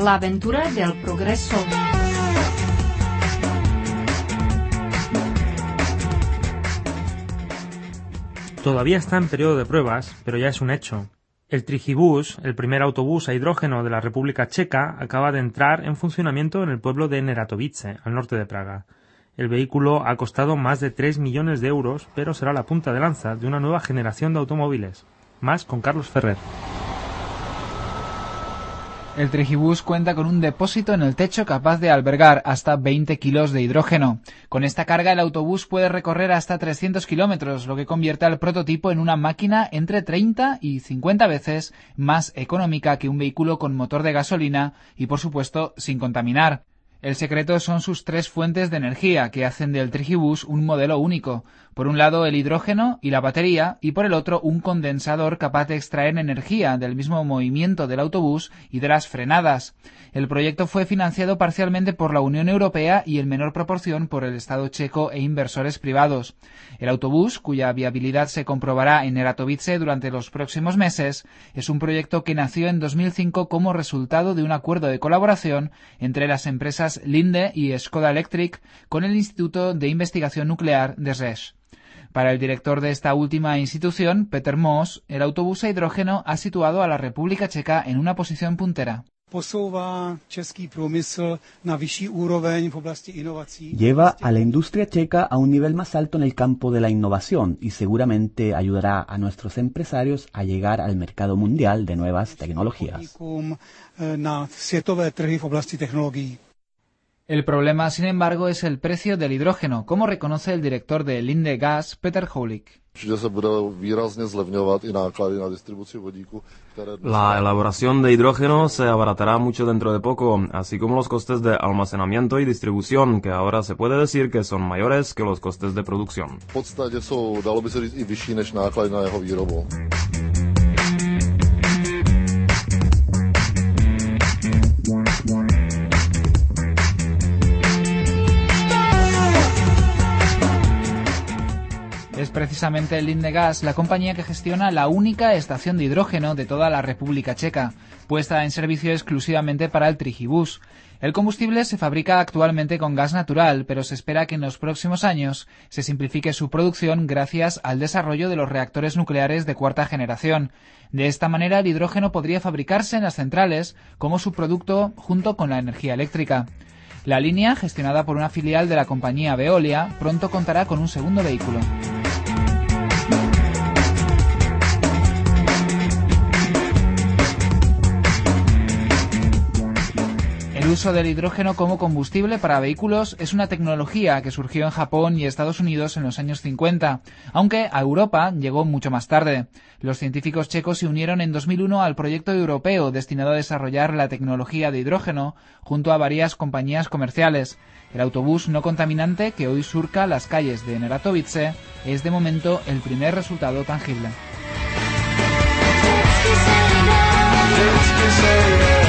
La aventura del progreso. Todavía está en periodo de pruebas, pero ya es un hecho. El Trigibus, el primer autobús a hidrógeno de la República Checa, acaba de entrar en funcionamiento en el pueblo de Neratovice, al norte de Praga. El vehículo ha costado más de 3 millones de euros, pero será la punta de lanza de una nueva generación de automóviles. Más con Carlos Ferrer. El Trigibus cuenta con un depósito en el techo capaz de albergar hasta 20 kilos de hidrógeno. Con esta carga el autobús puede recorrer hasta 300 kilómetros, lo que convierte al prototipo en una máquina entre 30 y 50 veces más económica que un vehículo con motor de gasolina y, por supuesto, sin contaminar. El secreto son sus 3 fuentes de energía que hacen del Trigibus un modelo único. Por un lado el hidrógeno y la batería y por el otro un condensador capaz de extraer energía del mismo movimiento del autobús y de las frenadas. El proyecto fue financiado parcialmente por la Unión Europea y en menor proporción por el Estado checo e inversores privados. El autobús, cuya viabilidad se comprobará en Neratovice durante los próximos meses, es un proyecto que nació en 2005 como resultado de un acuerdo de colaboración entre las empresas Linde y Skoda Electric con el Instituto de Investigación Nuclear de Rzeszów. Para el director de esta última institución, Peter Moos, el autobús a hidrógeno ha situado a la República Checa en una posición puntera. Lleva a la industria checa a un nivel más alto en el campo de la innovación y seguramente ayudará a nuestros empresarios a llegar al mercado mundial de nuevas tecnologías. El problema, sin embargo, es el precio del hidrógeno, como reconoce el director de Linde Gas, Peter Houlik. La elaboración de hidrógeno se abaratará mucho dentro de poco, así como los costes de almacenamiento y distribución, que ahora se puede decir que son mayores que los costes de producción. Es precisamente Linde Gas la compañía que gestiona la única estación de hidrógeno de toda la República Checa, puesta en servicio exclusivamente para el Trigibus. El combustible se fabrica actualmente con gas natural, pero se espera que en los próximos años se simplifique su producción gracias al desarrollo de los reactores nucleares de cuarta generación. De esta manera, el hidrógeno podría fabricarse en las centrales como subproducto junto con la energía eléctrica. La línea, gestionada por una filial de la compañía Veolia, pronto contará con un segundo vehículo. El uso del hidrógeno como combustible para vehículos es una tecnología que surgió en Japón y Estados Unidos en los años 50, aunque a Europa llegó mucho más tarde. Los científicos checos se unieron en 2001 al proyecto europeo destinado a desarrollar la tecnología de hidrógeno junto a varias compañías comerciales. El autobús no contaminante que hoy surca las calles de Neratovice es de momento el primer resultado tangible.